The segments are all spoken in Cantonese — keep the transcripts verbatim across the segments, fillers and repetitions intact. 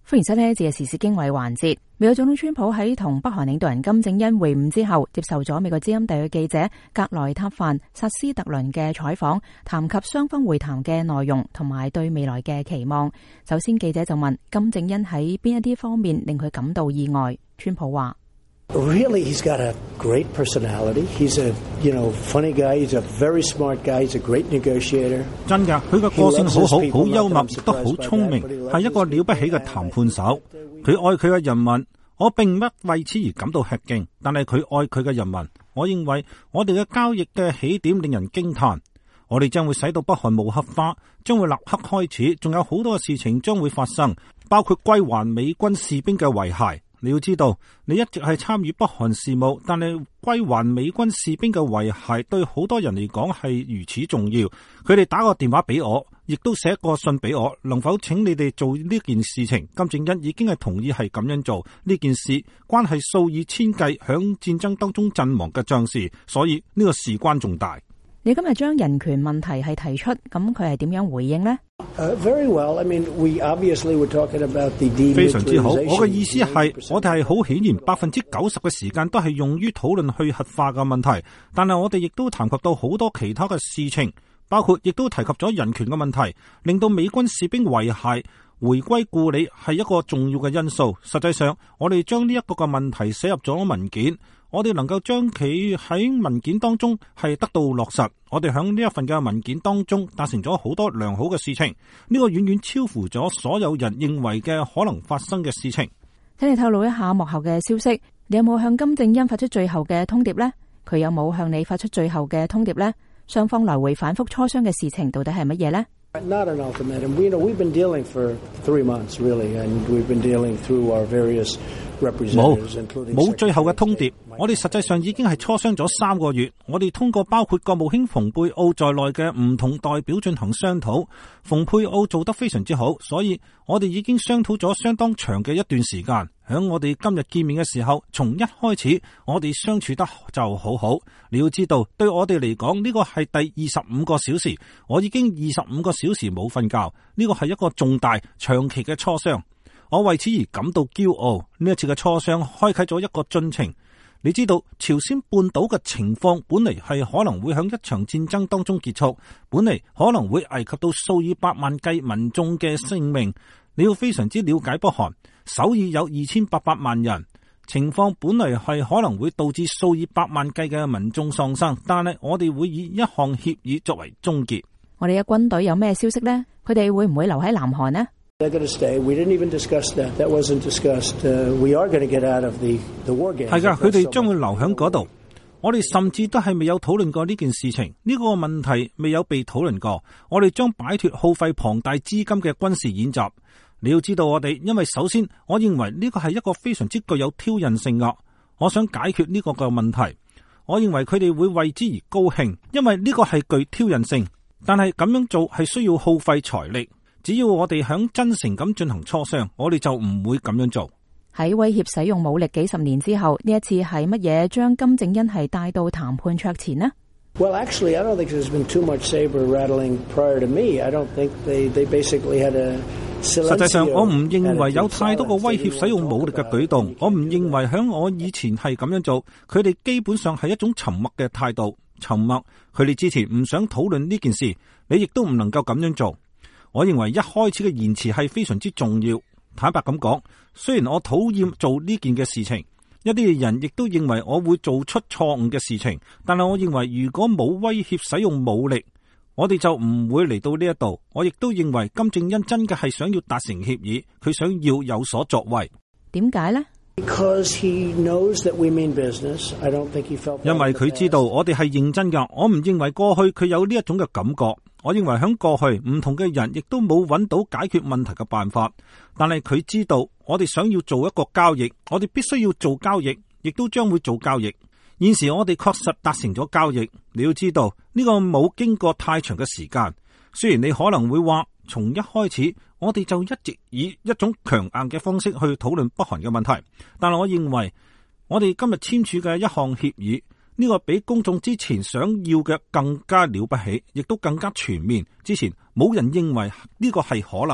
歡迎收聽呢一節嘅時事經緯環節。美國總統川普喺同北韓領導人金正恩會晤之後，接受咗美國之音特約記者格萊塔范薩斯特倫嘅採訪，談及雙方會談嘅內容同埋對未來嘅期望。首先，記者就問金正恩喺邊一啲方面令佢感到意外。川普話 ：Really, he's got a great personality. He's a, you know, funny guy. He's a very smart guy. He's a great negotiator. 真㗎，佢嘅個性好好，好幽默，亦都好聰明，係一個了不起嘅談判手。佢愛佢嘅人民，我並不為此而感到吃驚，但係佢愛佢嘅人民。我認為我哋嘅交易嘅起點令人驚嘆。我哋將會使到北韓無核化，將會立刻開始，仲有好多嘅事情將會發生，包括歸還美軍士兵嘅遺骸。你要知道，你一直係參與北韓事務，但係歸還美軍士兵嘅遺骸對好多人嚟講係如此重要。佢哋打個電話俾我，亦都寫個信俾我，能否請你哋做呢件事情？金正恩已經係同意係咁樣做呢件事，關係數以千計響戰爭當中陣亡嘅將士，所以呢個事關重大。 你今日將人權問題係提出，咁佢係點樣回應呢？ Uh, very well. I mean, we obviously were talking about the demilitarization. 非常之好，我嘅意思係，我哋係好顯然百分之九十嘅時間都係用於討論去核化嘅問題，但係我哋亦都談及到好多其他嘅事情，包括亦都提及咗人權嘅問題，令到美軍士兵遺骸回歸故里係一個重要嘅因素。實際上，我哋將呢一個嘅問題寫入咗文件。我哋能夠將佢喺文件當中係得到落實，我哋喺呢一份嘅文件當中達成咗好多良好嘅事情，呢個遠遠超乎咗所有人認為嘅可能發生嘅事情。 請你透露一下幕後嘅消息，你有冇向金正恩發出最後嘅通牒呢？佢有冇向你發出最後嘅通牒呢？雙方來回反覆磋商嘅事情到底係乜嘢呢 ？Not an ultimatum. We know we've been dealing for three months, really, and we've been dealing through our various representatives, including 冇最後嘅通牒。我哋實際上已經係磋商咗三個月。我哋通過包括國務卿蓬佩奧在內嘅唔同代表進行商討。蓬佩奧做得非常之好，所以我哋已經商討咗相當長嘅一段時間。響我哋今日見面嘅時候，從一開始我哋相處得就好好。你要知道，對我哋嚟講，呢個係第二十五個小時，我已經二十五個小時冇瞓覺。呢個係一個重大長期嘅磋商，我為此而感到驕傲。呢一次嘅磋商開啟咗一個進程。你知道，朝鮮半島嘅情況本嚟係可能會響一場戰爭當中結束，本嚟可能會危及到數以百萬計民眾嘅性命。你要非常之了解北韓，首爾有二千八百萬人，情況本嚟係可能會導致數以百萬計嘅民眾喪生，但係我哋會以一項協議作為終結。 我哋嘅軍隊有咩消息呢？佢哋會唔會留喺南韓呢 ？They're going to stay. We didn't even discuss that. That wasn't discussed. Uh, we are going to get out of the the war games. 係㗎，佢哋將會留喺嗰度。我哋甚至都係未有討論過呢件事情，呢個問題未有被討論過。我哋將擺脫耗費龐大資金嘅軍事演習。你要知道我哋，因為首先，我認為呢個係一個非常之具有挑釁性嘅。我想解決呢個嘅問題。我認為佢哋會為之而高興，因為呢個係具挑釁性。但係咁樣做係需要耗費財力。只要我哋響真誠咁進行磋商，我哋就唔會咁樣做。 喺威脅使用武力幾十年之後，呢一次係乜嘢將金正恩係帶到談判桌前呢？ Well, actually, I don't think there's been too much saber rattling prior to me. I don't think they they basically had a silencio. 實際上，我唔認為有太多個威脅使用武力嘅舉動。我唔認為響我以前係咁樣做。佢哋基本上係一種沉默嘅態度。沉默，佢哋之前唔想討論呢件事，你亦都唔能夠咁樣做。我認為一開始嘅言辭係非常之重要。坦白咁講，雖然我討厭做呢件嘅事情，一啲人亦都認為我會做出錯誤嘅事情，但係我認為如果冇威脅使用武力，我哋就唔會嚟到呢一度。我亦都認為金正恩真嘅係想要達成協議，佢想要有所作為。 點解呢？ Because he knows that we mean business. I don't think he felt. 因為佢知道我哋係認真㗎。我唔認為過去佢有呢一種嘅感覺。我認為喺過去唔同嘅人亦都冇揾到解決問題嘅辦法，但係佢知道我哋想要做一個交易，我哋必須要做交易，亦都將會做交易。現時我哋確實達成咗交易。你要知道呢個冇經過太長嘅時間。雖然你可能會話，從一開始我哋就一直以一種強硬嘅方式去討論北韓嘅問題，但係我認為我哋今日簽署嘅一項協議，呢個比公眾之前想要嘅更加了不起，亦都更加全面。之前冇人認為呢個係可能。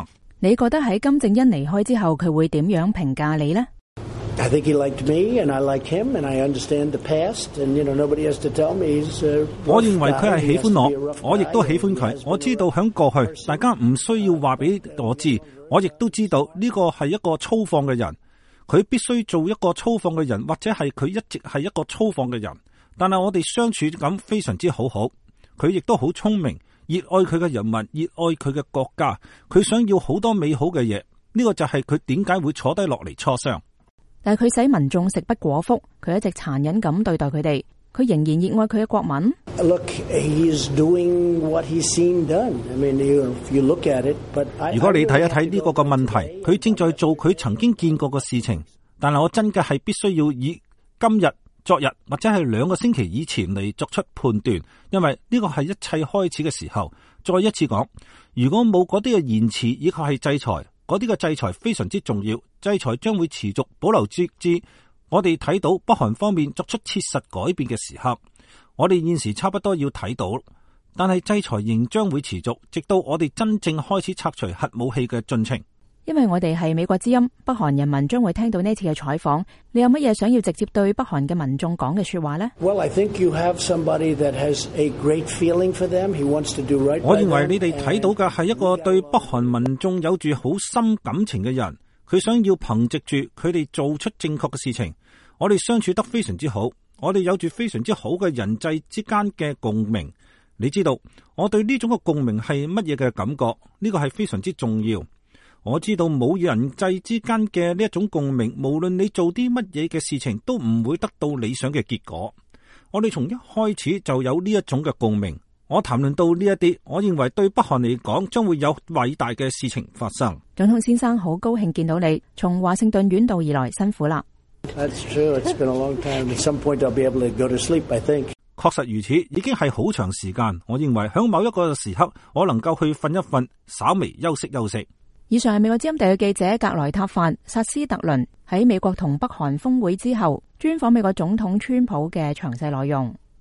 你覺得喺金正恩離開之後，佢會點樣評價你呢？ I think he liked me, and I like him, and I understand the past, and you know nobody has to tell me he's a rough guy. 我認為佢係喜歡我，我亦都喜歡佢。我知道喺過去，大家唔需要話俾我知，我亦都知道呢個係一個粗放嘅人，佢必須做一個粗放嘅人，或者係佢一直係一個粗放嘅人。但係我哋相處咁非常之好好，佢亦都好聰明，熱愛佢嘅人民，熱愛佢嘅國家，佢想要好多美好嘅嘢。呢個就係佢點解會坐低落嚟磋商。 但係佢使民眾食不果腹，佢一直殘忍咁對待佢哋，佢仍然熱愛佢嘅國民。 Look, he's doing what he's seen done. I mean, you, if you look at it, but I, 如果你睇一睇呢個嘅問題，佢正在做佢曾經見過嘅事情，但係我真嘅係必須要以今日、昨日或者係兩個星期以前嚟作出判斷，因為呢個係一切開始嘅時候。再一次講，如果冇嗰啲嘅延遲以及係制裁，嗰啲嘅制裁非常之重要，制裁將會持續保留直至我哋睇到北韓方面作出切實改變嘅時刻。我哋現時差不多要睇到，但係制裁仍將會持續，直到我哋真正開始拆除核武器嘅進程。 因為我哋係美國之音，北韓人民將會聽到呢次嘅採訪。你有乜嘢想要直接對北韓嘅民眾講嘅說話呢？ Well, I think you have somebody that has a great feeling for them. He wants to do right by them. 我認為你哋睇到嘅係一個對北韓民眾有住好深感情嘅人，佢想要憑藉住佢哋做出正確嘅事情。我哋相處得非常之好，我哋有住非常之好嘅人際之間嘅共鳴。你知道我對呢種嘅共鳴係乜嘢嘅感覺？呢個係非常之重要。我知道冇人際之間嘅呢一種共鳴，無論你做啲乜嘢嘅事情，都唔會得到理想嘅結果。我哋從一開始就有呢一種嘅共鳴。我談論到呢一啲，我認為對北韓嚟講，將會有偉大嘅事情發生。 總統先生，好高興見到你，從華盛頓遠道而來，辛苦啦。 That's true. It's been a long time. At some point, I'll be able to go to sleep, I think. 確實如此，已經係好長時間。我認為響某一個時刻，我能夠去瞓一瞓，稍微休息休息。 以上係美國之音特約記者格萊塔範薩斯特倫喺美國同北韓峰會之後專訪美國總統川普嘅詳細內容。